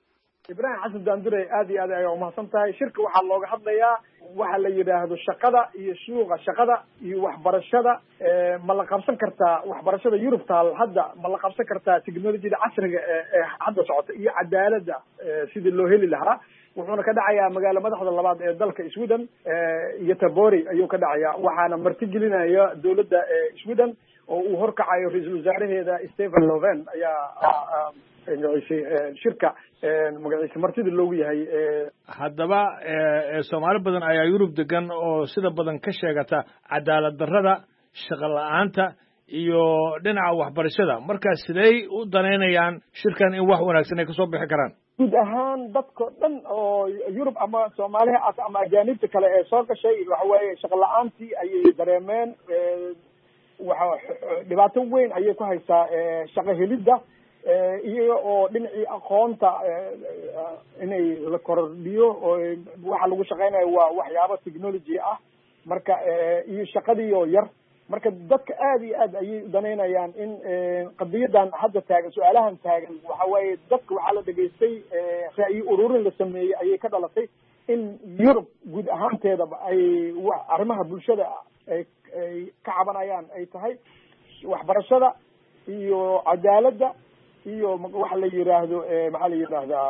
ibraahim xasan daandure aad iyo aad ayaa umahadsan tahay. shirka waxaa looga hadlayaa waxa la yidhaahdo shaqada iyo suuqa shaqada iyo waxbarashada. ma la qabsan kartaa waxbarashada Yurub taal hadda ma la qabsan kartaa tiknolojiyada casriga ee hadda socota iyo cadaaladda sidii loo heli lahaa. wuxuuna ka dhacayaa magaalo madaxda labaad ee dalka Sweden iyo Tabori ayuu ka dhacayaa. waxaana martigelinaya dowladda Sweden oo uu horkacayo ra-iisul wasaaraheeda Stefan Löfven ayaa shirka magaciisa martida loogu yahay. haddaba soomaali badan ayaa Yurub degan oo sida badan ka sheegata cadaalad darrada, shaqo la'aanta iyo dhinaca waxbarashada. marka sidee u daneynayaan shirkan in wax wanaagsan ay kasoo bixi karaan? guud ahaan dadka dhan oo Yurub ama Soomaaliya ama ajaanibta kale ee soo gashay waxa weeye shaqo la'aantii ayay dareemeen. waxa dhibaato weyn ayay ku haysaa shaqo helidda iyaga oo dhinacii aqoonta inay la kordhiyo oo waxa lagu shaqeynayo waa waxyaabo technology ah. marka iyo shaqadii oo yar. marka dadka aad iyo aad ayay daneynayaan in qadiyadan hadda taagan su-aalahan taagan waxa waaye dadka waxaa la dhegaystay ra'yi ururin la sameeyey ayay ka dhalatay in Yurub guud ahaanteedaba ay arrimaha bulshada ay ay ka cabanayaan ay tahay waxbarashada iyo cadaaladda iyo waxa la yiraahdo maxaa la yiraahdaa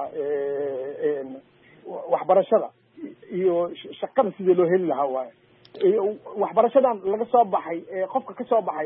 waxbarashada iyo shaqada sidii loo heli lahaa waaye. waxbarashadan laga soo baxay qofka ka soo baxay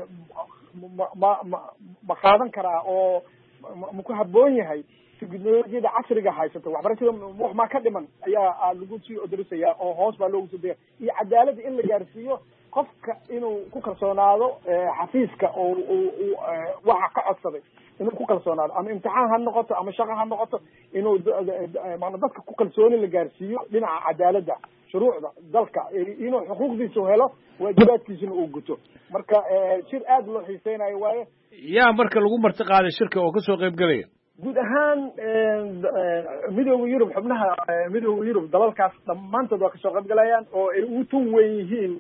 ma ma ma qaadan karaa oo ma ku habboon yahay tiknolojiyada casriga haysata. waxbarashada wax ma ka dhiman ayaa lagu sii odorisayaa oo hoos baa loogu soo degaya. iyo cadaaladda in la gaarsiiyo qofka inuu ku kalsoonaado xafiiska oo waxa ka codsaday inuu ku kalsoonaado ama imtixaan ha noqoto ama shaqo ha noqoto inuu maana dadka ku kalsooni la gaarsiiyo dhinaca cadaaladda shuruucda dalka inuu xuquuqdiisa helo waajibaadkiisana uu guto. marka shir aad loo xiiseynayo waaye. yaa marka lagu marti qaaday shirka oo kasoo qayb galaya? guud ahaan midooda Yurub xubnaha midooda Yurub dalalkaas dhammaantood waa kasoo qayb galayaan oo ay ugu tun weyn yihiin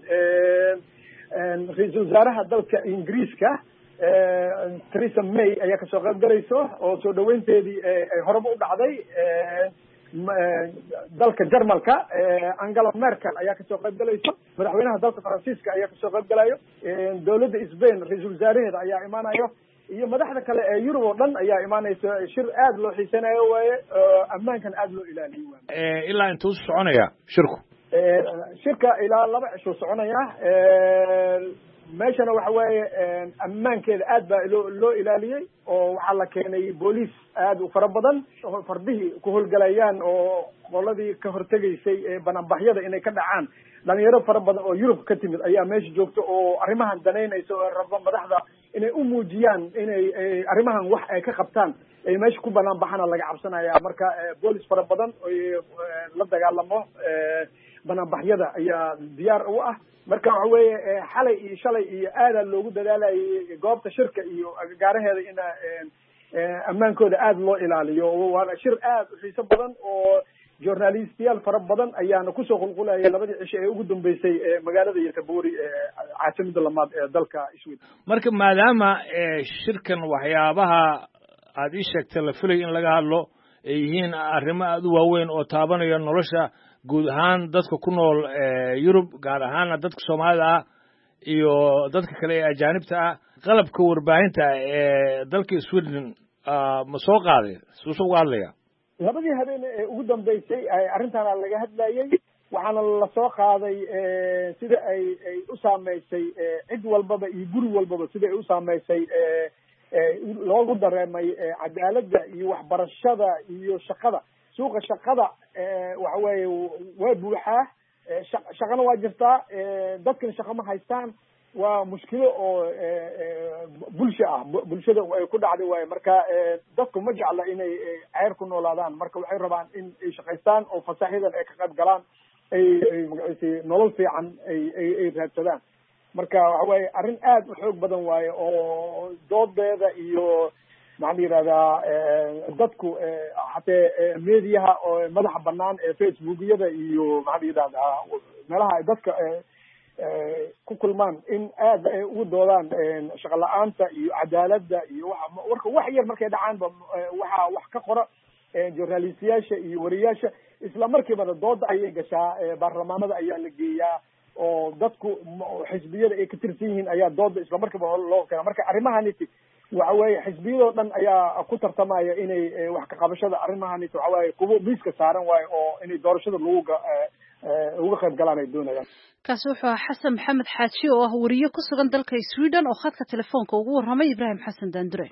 ra-iisul wasaaraha dalka Ingiriiska Theresa May ayaa kasoo qayb galayso oo soo dhaweynteedii ay horeba u dhacday. dalka Jarmalka Angela Merkel ayaa kasoo qayb galayso. madaxweynaha dalka Faransiiska ayaa kasoo qayb galayo. dowladda Spain ra-iisul wasaaraheeda ayaa imaanayo iyo madaxda kale ee Yurub oo dhan ayaa imaanayso. shir aad loo xiisanayo waaye. ammaankan aad loo ilaaliyo waaye. ilaa intuu soconaya shirku? shirka ilaa laba cisho soconaya. meeshana waxa weeye ammaankeeda aad baa loo loo ilaaliyey oo waxaa la keenay booliis aad u fara badan oo fardihii ku howlgalayaan oo qoladii ka hortegaysay bananbaxyada inay ka dhacaan. dhalinyaro fara badan oo Yurub ka timid ayaa meesha joogta oo arrimahan daneynaysa oo rabo madaxda inay u muujiyaan inay arrimahan wax ay ka qabtaan ay meesha ku bananbaxana laga cabsanaya. marka booliis fara badan oo la dagaalamo bananbaxyada ayaa diyaar u ah. marka waxa weeye xalay iyo shalay iyo aada loogu dadaalayay goobta shirka iyo gaaraheeda in ammaankooda aad loo ilaaliyo. waana shir aad u xiiso badan oo journalistiyaal fara badan ayaana kusoo qulqulaya labadii cisho ee ugu dambeysay magaalada Göteborg caasimada lamaad ee dalka Sweden. marka maadaama shirkan waxyaabaha aad ii sheegtay la filay in laga hadlo ay yihiin arrimo aad u waaweyn oo taabanaya nolosha guud ahaan dadka ku nool Yurub gaar ahaan dadka Soomaalida ah iyo dadka kale ee ajaanibta ah, qalabka warbaahinta ee dalka Sweden ma soo qaaday soo soo hadlaya? labadii habeen ee ugu dambeysay arrintan laga hadlayay waxaana la soo qaaday sida ay ay u saameysay cid walbaba iyo guri walbaba sida ay u saameysay loogu dareemay cadaaladda iyo waxbarashada iyo shaqada. suuqa shaqada waxa weeye waa buuxaa. shaqana waa jirtaa. dadkan shaqo ma haystaan. waa mushkilo oo bulsho ah bulshada ay ku dhacday waaye. marka dadku ma jecla inay ceyr ku noolaadaan. marka waxay rabaan in ay shaqaystaan oo fasaaxidan ay ka qayb galaan ay ay magaciisa nolol fiican ay ay ay raadsadaan. marka waxa weeye arrin aad u xoog badan waaye oo doodeeda iyo maxaa la yidhahdaa dadku hatee mediaha oo madaxa banaan ee facebookyada iyo maxaa la yidhahdaa meelaha ay dadka ku kulmaan in aad ay ugu doodaan shaqo la-aanta iyo cadaaladda iyo waxa warka wax yar markay dhacaanba waxaa wax ka qora journalistiyaasha iyo wariyaasha isla markiibana dooda ayay gashaa baarlamaanada ayaa la geeyaa oo dadku xisbiyada ay ka tirsan yihiin ayaa dooda isla markiiba loo keenaa marka arrimahaniti waxa weeye xisbiyadoo dhan ayaa ku tartamaya inay wax ka qabashada arrimahaniti waxa weeye kuwo miiska saaran waayo oo inay doorashada lagu uga qayb galaan ay doonayaan kaasi wuxuu ahaa xasan maxamed xaaji oo ah wariye ku sugan dalka Sweden oo khadka telefoonka ugu warramay Ibrahim Xasan Daandure.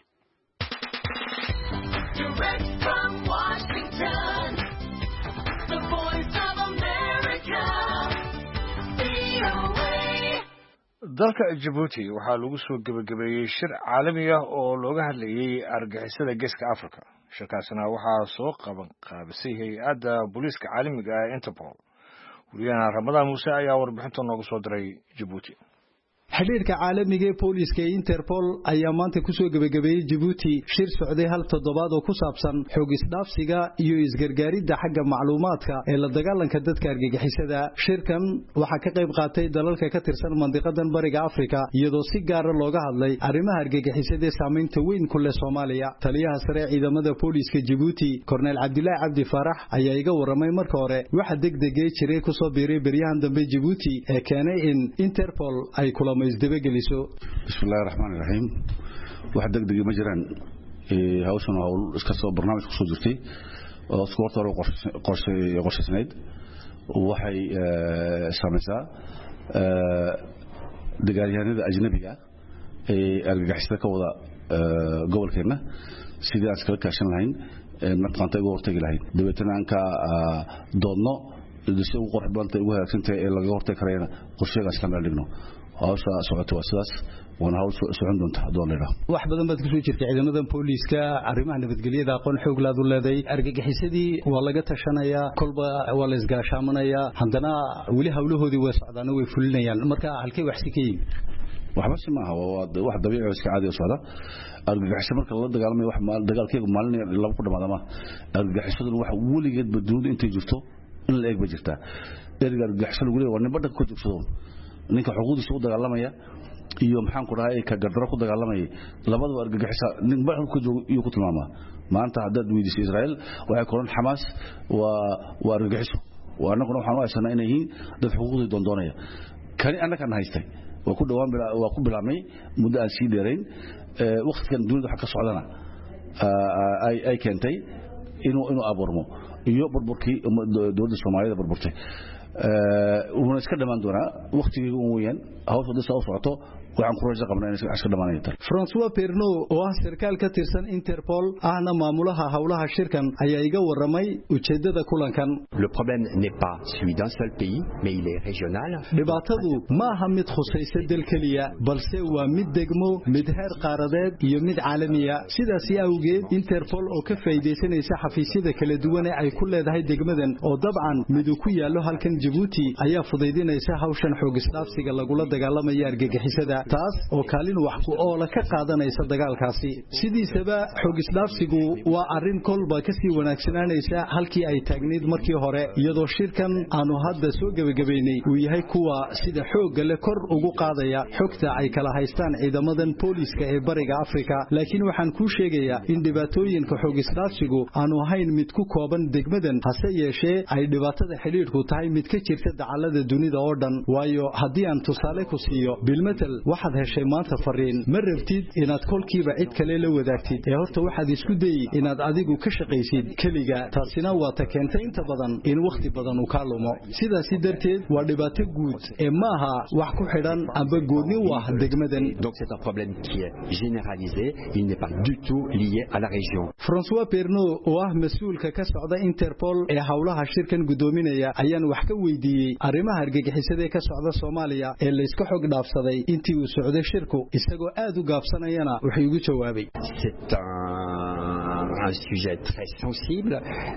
dalka Djibouti waxaa lagu soo gabagabeeyay shir caalami ah oo looga hadlayay argagixisada geeska Afrika. shirkaasna waxaa soo qaban qaabisay hay'adda booliiska caalamiga ah Interpol. wariyaha Ramadaan Muuse ayaa warbixinta noogu soo diray Djibouti. xiriirka caalamiga ee booliiska Interpol ayaa maanta ku soo gabagabeeyay Djibouti shir socday hal toddobaad oo ku saabsan xoog isdhaafsiga iyo isgargaaridda xagga macluumaadka ee la dagaalanka dadka argagixisada. shirkan waxaa ka qayb qaatay dalalka ka tirsan mandiqadan bariga Afrika iyadoo si gaar ah looga hadlay arrimaha argagixisada ee saameynta weyn ku leh Soomaaliya. taliyaha sare ee ciidamada booliiska Djibouti Colonel Abdullahi Abdi Farax ayaa iga waramay marka hore waxa degdeg ah jiray ku soo biiray baryahan dambe Djibouti ee keenay in Interpol ay kula isdabageliso. bismillaahir rahmaanir rahiim wax degdeg ma jiraan ee hawshan hawl iska soo barnaamij ku soo jirtay oo isku hor qorshe qorsheysnayd waxay samaysaa dagaalyahanada ajnabiga ee argagixisada ka wada gobolkeena sidii aan iska kaashan lahayn markaan tago hortagi lahayn dabeetana aan ka doodno si uu qorx badan ugu hagaagsantahay ee laga hortagi karayna qorshegaas ka meel dhigno hawsha socoto waa sidaas wana hawl socon doonta doonayna wax badan baad ku soo jirtay ciidamada booliiska arrimaha nabadgelyada aqoon xoog laad u leeday argagixisadii waa laga tashanayaa kolba waa la isgaashaamanaya haddana wali hawlahoodii way socdaan way fulinayaan marka halkay wax si keen waxba si ma aha wax dabiici oo iska caadi ah socda argagixisada marka la dagaalamayo wax dagaalkeedu maalin laba ku dhamaada ma argagixisadu wax waligeed badduuda intay jirto in la eeg ba jirta argagixisadu waligeed waa nibada ku jirto ninka xuquuqdiisa u dagaalamaya iyo maxaan ku rahay ka gardaro ku dagaalamay labadaba argagixisa nin baa ku joogo iyo ku tilmaama maanta hadda weydiisay Israel waxay koran Hamas waa waa argagixiso waa anaguna waxaan u haysanaa inay yihiin dad xuquuqdooda doondoonaya kani anaka aan haystay waa ku dhawaan waa ku bilaamay muddo aan sii dheerayn ee waqtigan dunida waxa ka socdana ay ay keentay inuu inuu abuurmo iyo burburkii dowladda Soomaaliya burburtay wuxuu iska dhamaan doonaa waqtigii ugu weyn hawsha dadka soo socoto waxaan ku rajo qabnaa inay iska dhamaanayaan. François Perno oo ah sarkaal ka tirsan Interpol ahna maamulaha hawlaha shirkan ayaa iga waramay ujeedada kulankan. Le problème n'est pas celui d'un seul pays mais il est régional. dhibaatadu ma aha mid khusaysa dal kaliya balse waa mid degmo mid heer qaaradeed iyo mid caalamiya sidaas awgeed Interpol oo ka faa'iideysanaysa xafiisyada kala duwan ee ay ku leedahay degmadan oo dabcan mid ku yaalo halkan Djibouti ayaa fududeynaysa hawshan xoog isdhaafsiga lagula dagaalamayo argagixisada taas oo kaalin wax ku oo la ka qaadanaysa dagaalkaasi sidiisaba xoog isdhaafsigu waa arin kolba ka sii wanaagsananaysa halkii ay taagneed markii hore iyadoo shirkan aanu hadda soo gabagabeynay uu yahay kuwa sida xoog leh kor ugu qaadaya xogta ay kala haystaan ciidamadan booliiska ee bariga Afrika laakiin waxaan ku sheegayaa in dhibaatooyinka xoog isdhaafsigu aanu ahayn mid ku kooban degmadan hase yeeshee ay dhibaatada xiriirku tahay mid ka jirta dacallada dunida oo dhan waayo haddii aan tusaale ku siiyo bilmetal waxaad heshay maanta fariin ma rabtid inaad kolkiiba cid kale la wadaagtid ee horta waxaad isku day inaad adigu ka shaqaysid kaliga taasina waa ta keentay inta badan in waqti badan uu ka lumo sidaas darteed waa dhibaato guud ee maaha wax ku xidhan amba gooni u ah degmadan donc c'est un problème qui est généralisé il n'est pas du tout lié à la région. François Perno oo ah mas'uulka ka socda Interpol ee hawlaha shirkan gudoominaya ayaan wax ka weydiiyay arrimaha argagixisada ee ka socda Soomaaliya ee la iska xog dhaafsaday intii uu socday shirku isagoo aad u gaabsanayana wuxuu ugu jawaabay c'est un, un sujet très sensible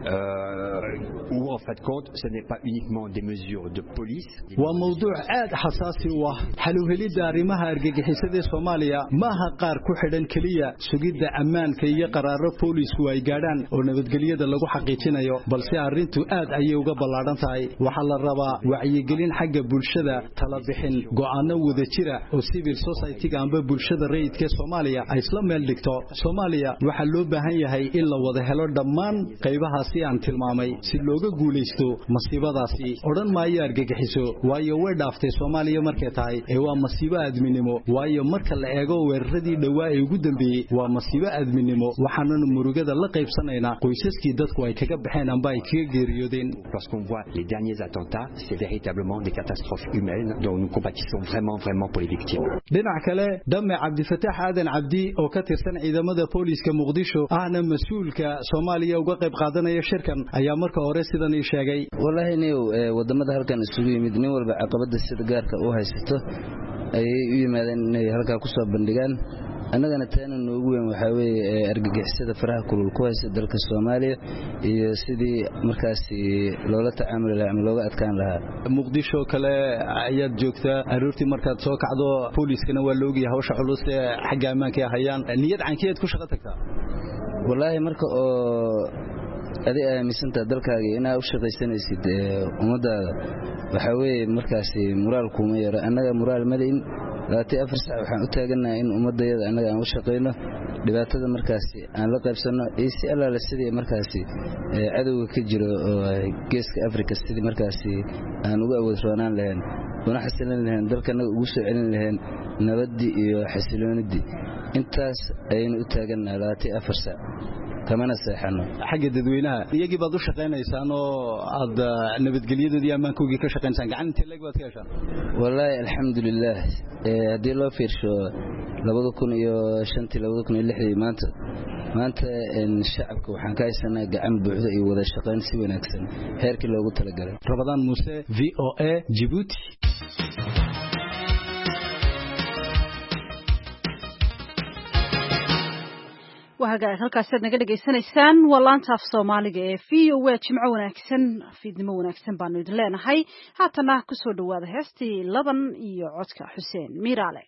euh, où en fait compte ce n'est pas uniquement des mesures de police waa mawduuc aad xasaasi u ah xaluhelida arrimaha argagixisada ee Soomaaliya maaha qaar ku xidhan kaliya sugidda ammaanka iyo qaraaro booliisku ay gaadhaan oo nabadgelyada lagu xaqiijinayo balse arrintu aad ayay uga ballaaran tahay waxa la rabaa wacyigelin xagga bulshada tala bixin go'aano wada jira oo civil society amba bulshada rayidka Soomaaliya ay isla meel dhigto Soomaaliya waxa loo baahan yahay in la wada helo dhammaan qaybahaasi aan tilmaamay si looga guulaysto masiibadaasi odhan maayo argagixiso waayo way dhaaftay Soomaaliya markay tahay ee waa masiibo aadminimo waayo marka la eego weeraradii dhawaa ee ugu dambeeyay waa masiibo aadminimo waxaana murugada la qaybsanaynaa qoysaskii dadku ay kaga baxeen amba ay kaga geeriyoodeen. Lorsqu'on voit les derniers attentats, c'est véritablement des catastrophes humaines dont nous compatissons vraiment vraiment pour les victimes. dhinac kale Dame Abdi Fatah Aadan Abdi oo ka tirsan ciidamada booliska Muqdisho ahna mas'uulka Soomaaliya uga qayb qaadanaya shirkan ayaa marka hore sidan ii sheegay wallahi inay wadamada halkan isugu yimid nin walba caqabada sida gaarka u haysto ay u yimaadeen inay halka ku soo bandhigaan annagana taan noogu weyn waxa weeye argagixisada faraha kulul ku haysta dalka Soomaaliya iyo sidii markaas loola tacaamuli lahaa ama looga adkaan lahaa. Muqdisho kale ayaad joogtaa aroortii markaad soo kacdo booliskana waa loogiyaa hawsha culus ee xagga ammaanka hayaan niyad cankeed ku shaqo tagtaa wallahi marka oo adi aaminsantaa dalkaaga inaad u shaqaysanaysid ummadaada waxa weeye markaas moraalku ma yara annaga moraal maleyn laati afar saac waxaan u taaganahay in ummadayada annaga aan u shaqeyno dhibaatada markaas aan la qaybsano ee si allaale sidii markaas cadawga ka jiro oo geeska Afrika sidii markaas aan uga awood roonaan lahayn una xasilan lahayn dalkana ugu soo celin lahayn nabaddi iyo xasiloonidii intaas ayaynu u taaganahay laati afar saac kamana seexano xagga dadweynaha iyagii baad u shaqeynaysan oo aad nabadgelyadii ammaankoodii ka shaqeynaysan gacanta leeg baad ka heshaan wallahi alxamdulillah ee hadii loo fiirsho laba kun iyo shan laba kun iyo lix maanta maanta in shacabka waxaan ka haysanaa gacan buuxda iyo wada shaqeyn si wanaagsan heerkii loogu talagalay. Rabadaan Muuse V O A Djibouti. وهاجا halkaas aad naga dhageysanaysaan waa laanta af Soomaaliga ee V O A jimco wanaagsan fiidnimo wanaagsan baan idin leenahay haatana ku soo dhawaada heestii laban iyo codka Xuseen Miraale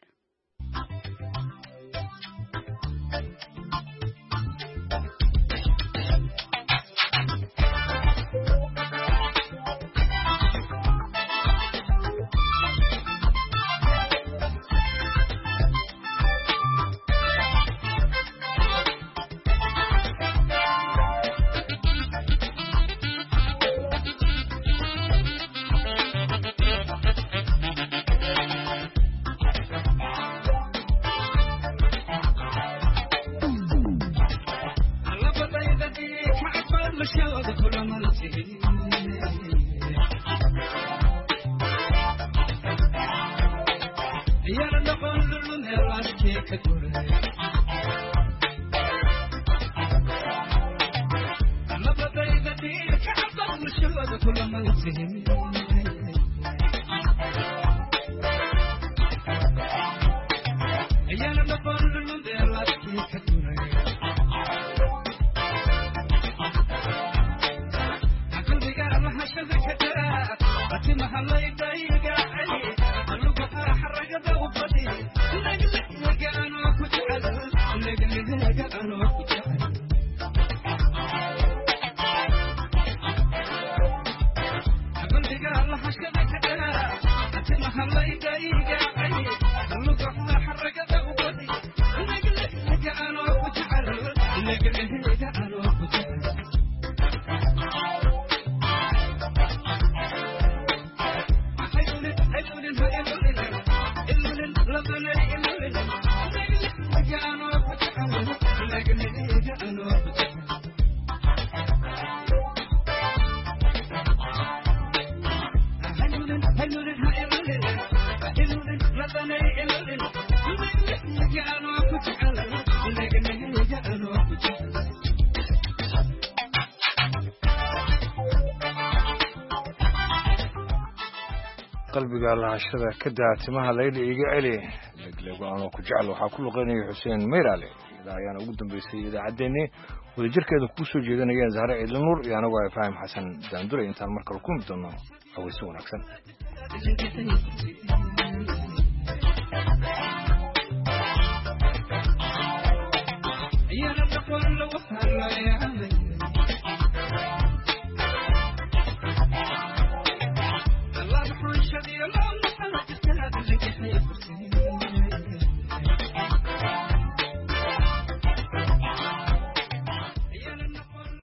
qalbiga lahashada ka daatimaha layli iga celi leegleego aan ku jecel waxa ku luqeynay Xuseen Miraale ayaan ugu dambeysay idaacadeeni wada jirkeeda ku soo jeedinayeen Zahra Ciidli Nuur iyo anagu ay Faahim Xasan Daandure intaan markale ku midoono aweyso wanaagsan يا رب كل وصل يا